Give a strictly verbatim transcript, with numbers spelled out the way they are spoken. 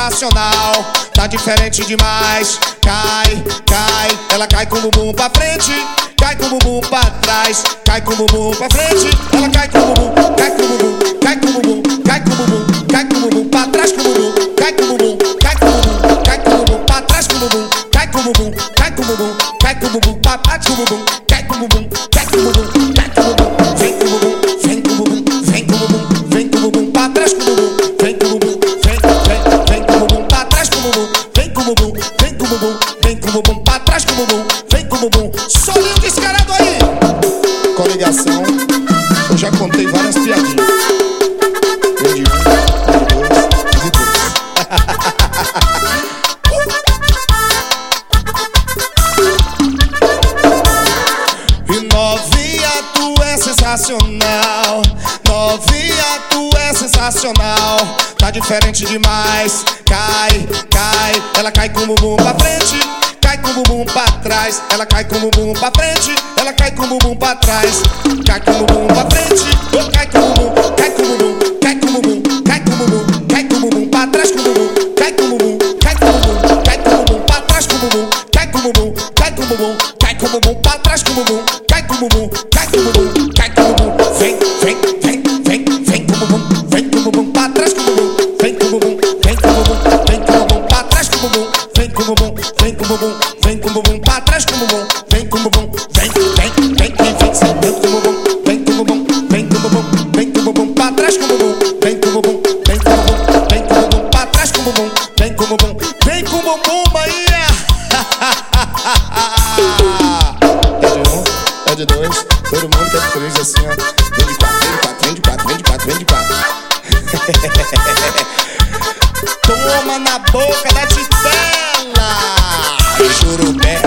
sensacional, tá diferente demais. Cai, cai, ela cai com o bumbum pra frente, cai com o bumbum pra trás, cai com o bumbum pra frente, ela cai com o bumbum, cai com o bumbum, cai com o bumbum, cai com o bumbum, cai com o bumbum pra trás com o bumbum, cai com o bumbum, cai com o bumbum, cai com o bumbum pra trás com o bumbum, cai com o bumbum, cai com o bumbum, cai com o bumbum pra trás com o bumbum, cai com o bumbum, cai com o bumbum, cai com o bumbum, vem com o bumbum, vem com o bumbum, vem com o bumbum, vem com o bumbum pra trás com o bumbum, vem com o bumbum, vem, vem, vem com o bumbum pra trás com o bumbum, vem com o bumbum, vem com o bumbum, vem com o bumbum pra trás com o bumbum, vem com o bumbum, solinho descarado aí. Coligação, eu já contei várias piadinhas. Eu de um, eu de dois, eu de três. E novinha, tu é sensacional. Novinha, tu é sensacional, tá diferente demais. Cai, cai, ela cai com o bumbum pra frente, cai com o bumbum pra trás, ela cai com o bumbum pra frente, ela cai com o bumbum pra trás, cai com o bumbum pra frente, cai com o bumbum, cai com o bumbum, cai com o bumbum, cai com o bumbum, cai com o bumbum pra trás com o bumbum, cai com o bumbum, cai com o bumbum, cai com o bumbum pra trás com o bumbum, cai com o bumbum, cai com o bumbum, cai com o bumbum pra trás com o bumbum, cai com o bumbum, cai com o bumbum, cai com o bumbum, vem, vem, vem, vem, vem com o bumbum, vem com o bumbum pra trás com o bumbum, vem com o bumbum, vem com o bumbum, vem com o bumbum pra trás com o bumbum, vem com o bumbum, vem com o bumbum, vem com o bumbum pra trás com o bumbum, vem com o bumbum, vem, vem, vem, vem, vem, vem com o bumbum, vem com o bumbum, vem com o bumbum, vem com o bumbum pra trás com o bumbum, vem com o bumbum, vem com o bumbum, vem com o bumbum pra trás com o bumbum, vem com o bumbum, vem com o bumbum, Bahia. É de um, é de dois, todo mundo quer de três assim, ó. Vem de quatro, vem de quatro, vem de quatro, vem de quatro, vem de quatro. Toma na boca da titela, Jurubé.